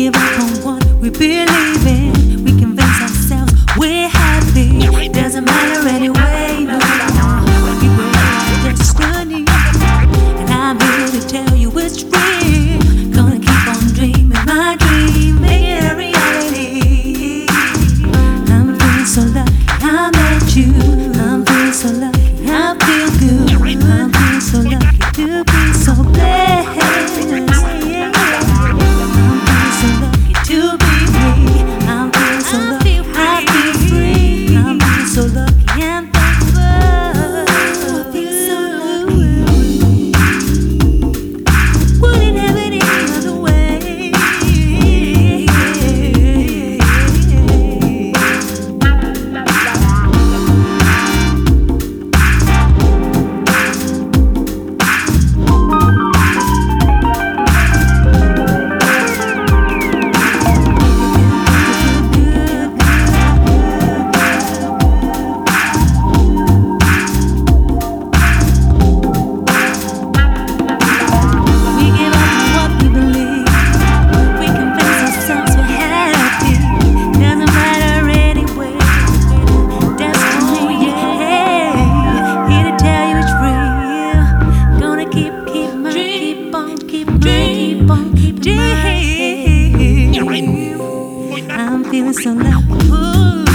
give up on what we believe in. We convince ourselves we're happy. Doesn't matter anyway, no. We will our destiny, and I'm here to tell you it's real. Gonna keep on dreaming my dream, make it a reality. I'm feeling so lucky I met you. I'm feeling so lucky I feel good. I'm feeling so lucky to be so blessed. I'm feeling so lucky. Ooh.